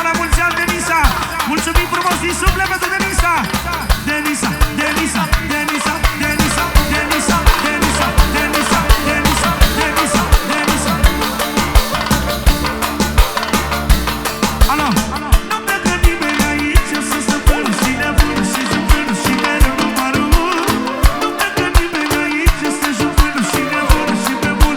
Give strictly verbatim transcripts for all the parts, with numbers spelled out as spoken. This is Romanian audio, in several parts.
la mulți ani, Denisa. Mulțumim frumos din suflet pentru Denisa. Denisa, Denisa, Denisa, Denisa, Denisa, Denisa, Denisa, Denisa, Denisa, Denisa. Alo. Nu plecă nimeni aici, să stăpân și nebun și jupân și mereu numărul unu. Nu plecă nimeni aici, să jupân și nebun și pe bun.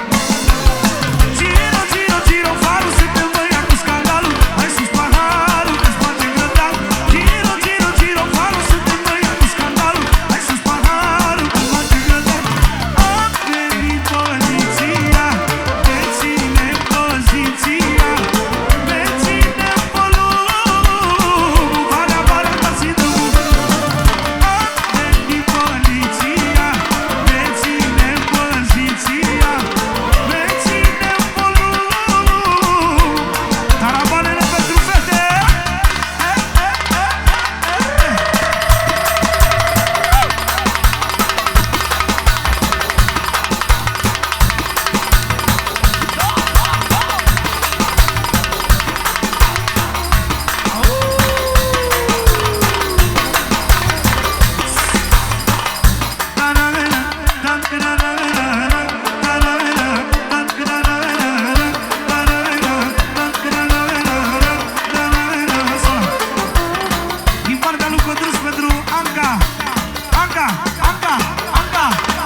Giro, giro, giro, farul, suntem băia cu scandalul. Hai sus paharul, că spate grădal. Giro, giro, giro, farul, suntem băia cu scandalul. Hai sus paharul, că spate grădal. A venit poliția, te ține poziția. Te ține volumul, valea, valea, dați drumul. A venit poliția, te ține poziția. Te ține volumul. Tarabanele pentru fete. Din partea lui Codruț pentru Anca. Anca, Anca, Anca.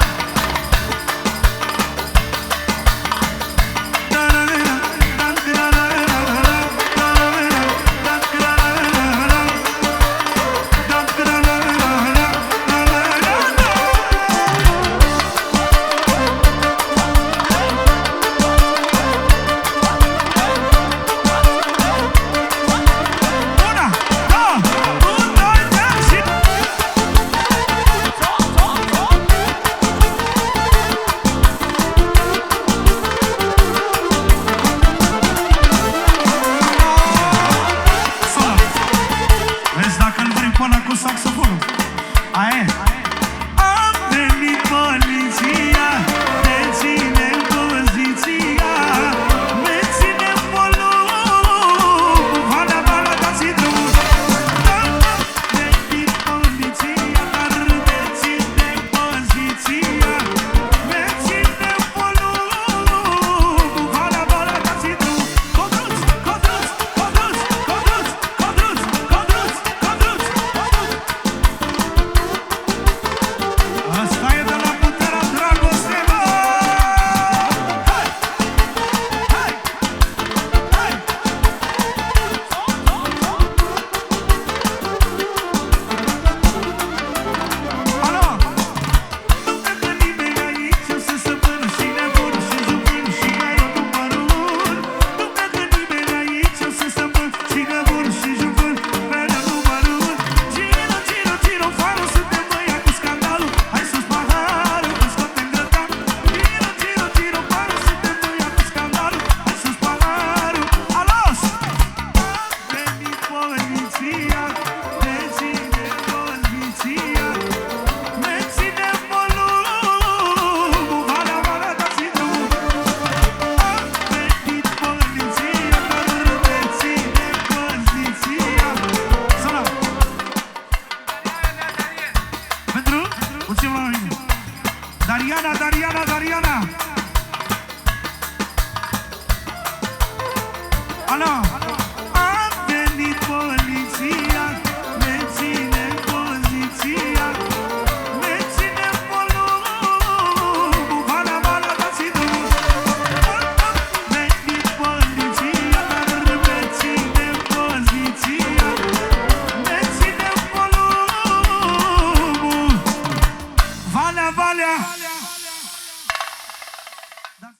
Una, două, un, doi, trei și... Solo. Vezi dacă îl vrei pe ăla cu saxofonul. Aia e. A venit poliția, te ține poziția. Ne ține volumul, valea, valea, dați drumul. A venit poliția, dar te ține poziția. Ne ține volumul, valea, valea, dați drumul. Codruț, Codruț, Codruț, Codruț, Codruț, Codruț, Codruț, Codruț. Asta e de la puterea dragostei, mă! Hai! Hai! Hai! Alo! Nu plecă nimeni aici, să stăpân și nebun și jupân și mereu numărul unu. Nu plecă nimeni aici, să stăpân și nebun și jupân